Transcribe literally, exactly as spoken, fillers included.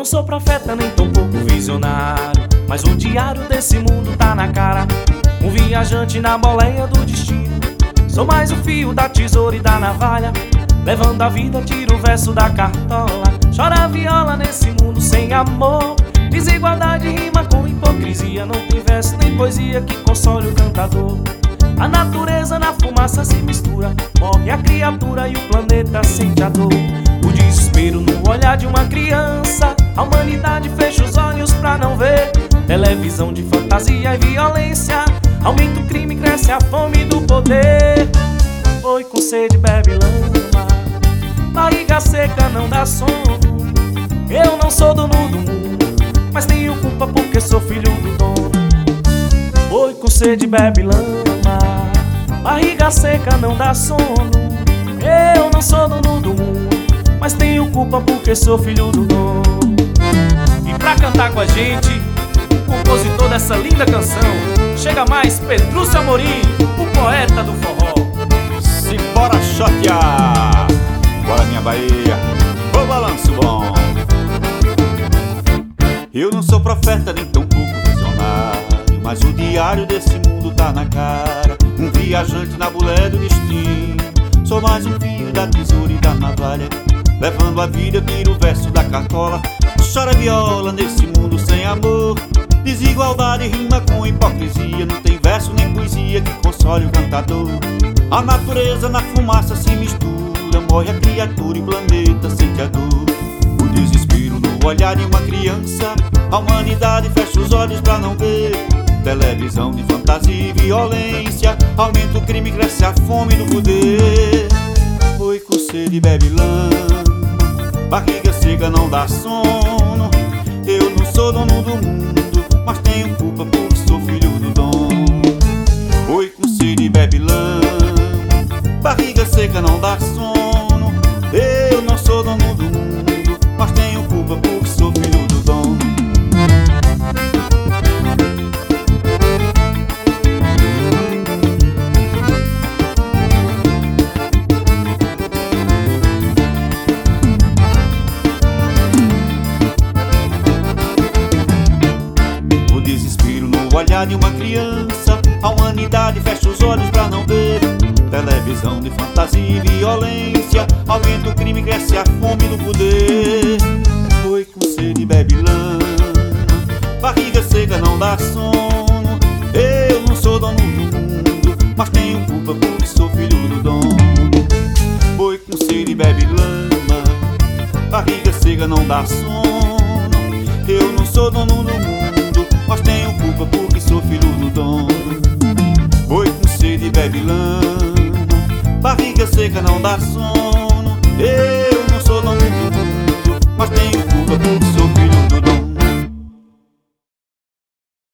sou profeta nem tão pouco visionário, mas o diário desse mundo tá na cara. Um viajante na boleia do destino. Sou mais o fio da tesoura e da navalha. Levando a vida, tiro o verso da cartola. Chora a viola nesse mundo sem amor. Desigualdade rima com hipocrisia. Não tem verso nem poesia que console o cantador. A natureza na fumaça se mistura. Morre a criatura e o planeta sente a dor. O desespero no olhar de uma criança. A humanidade fecha os olhos pra não ver. Televisão de fantasia e violência. Aumenta o crime, cresce a fome do poder. Foi com sede, bebe lama. Barriga seca não dá sono. Eu não sou dono do mundo, mas tenho culpa porque sou filho do dono. Foi com sede, bebe lama. Barriga seca não dá sono. Eu não sou dono do mundo, mas tenho culpa porque sou filho do dono. E pra cantar com a gente, o compositor dessa linda canção, chega mais Pedrúcio Amorim, o poeta do forró. Simbora chatear, bora minha Bahia, o balanço bom. Eu não sou profeta nem tão pouco visionário, mas o diário desse mundo tá na cara. Um viajante na bulé do destino. Sou mais um fio da tesoura e da navalha. Levando a vida, eu tiro o verso da cartola. Chora viola nesse mundo sem amor. Desigualdade rima com hipocrisia. Não tem verso nem poesia que console o cantador. A natureza na fumaça se mistura. Morre a criatura e o planeta sente a dor. O desespero no olhar de uma criança. A humanidade fecha os olhos pra não ver. Televisão de fantasia e violência. Aumenta o crime, cresce a fome do poder. Foi com sede, bebe lama. Barriga seca não dá sono. Eu não sou dono do mundo, mas tenho culpa porque sou filho do dono. Foi com sede, bebe lama. Barriga seca não dá sono. Eu não sou dono do mundo, mas tenho culpa porque sou filho do dono. Olhar de uma criança, a humanidade fecha os olhos pra não ver. Televisão de fantasia e violência. Aumenta o crime, cresce a fome do poder. Foi com sede, bebe lama. Barriga seca não dá sono. Eu não sou dono do mundo, mas tenho culpa porque sou filho do dono. Foi com sede, bebe lama. Barriga seca não dá sono. Eu não sou dono do mundo, mas tenho culpa porque sou filho do dono. Foi com sede, bebe lama. Barriga seca não dá sono. Eu não sou dono do mundo, mas tenho culpa porque sou filho do dono.